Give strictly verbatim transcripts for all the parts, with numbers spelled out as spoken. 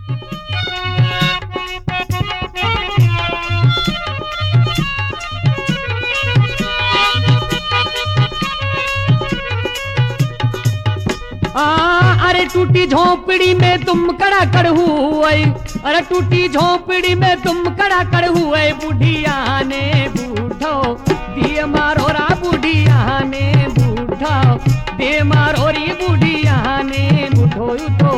आ, अरे टूटी झोपड़ी में तुम कड़ा कड़ हुए, अरे टूटी झोपड़ी में तुम कड़ा कड़ हुए, बुढ़िया ने बूढ़ो दिए मारो रा, बुढ़िया ने बूढ़ो दे मारो री, बुढ़िया ने बूढ़ो उठो।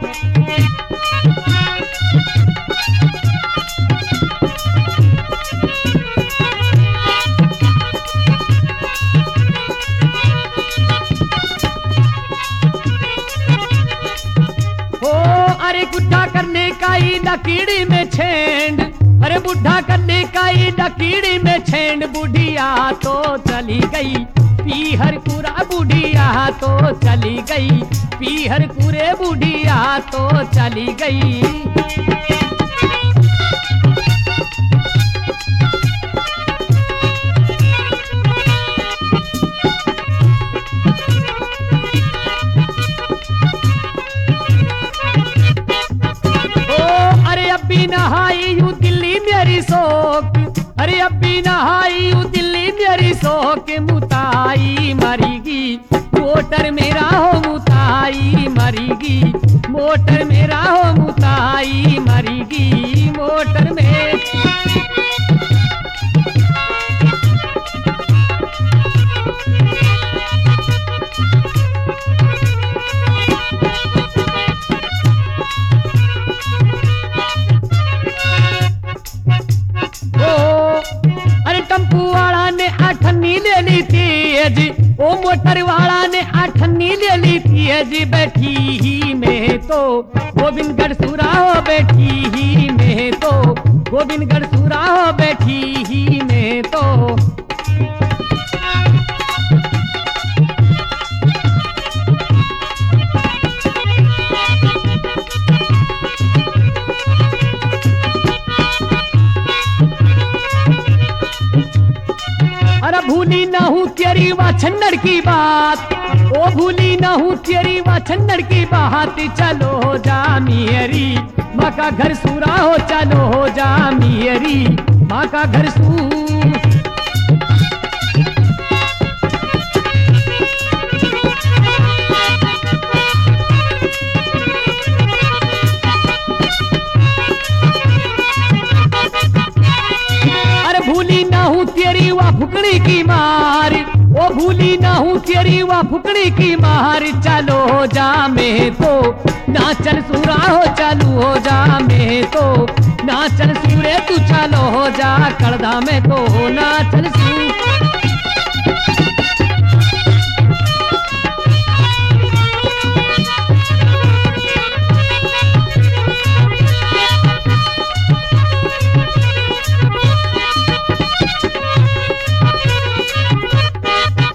अरे बुढ़ा करने का ही लकीड़ी में छेंड, अरे बुढ़ा करने का ही लकीड़ी में छेंड, बुढ़िया तो चली गई पीहर कुरा, बुढ़िया तो चली गई पीहर कुरे, बुढ़िया तो चली गई। नहाई यू दिल्ली मेरी शोक, अरे अभी नहाई यू दिल्ली मेरी शोक, मुताई मरीगी मोटर मेरा हो, मुताई मरीगी मोटर मेरा हो, मुताई मरीगी मोटर में। टम्पू वाला ने अठन्नी ले ली थी जी, ओ मोटर वाला ने अठन्नी ले ली थी जी, बैठी ही में तो गोविंदगढ़ सुरा हो, बैठी ही में तो गोविंदगढ़ सुरा हो, बैठी ही में तो। अरे भूली ना हूँ तेरी वाछन्नड़ की बात, ओ भूली ना हूँ तेरी वाछन्नड़ की बात, चलो जा मेरी माँ का घर सूरा हो, चलो जा मेरी माँ का घर सू। भूली ना हूँ तेरी वा फुकड़ी की मार, ओ भूली ना हूँ तेरी वा फुकड़ी की मार, चलो जा में तो नाचन सूरा हो, चालू हो जा में तो नाचन सूरे, तू चलो हो जा कड़दा में तो नाचन सूरा।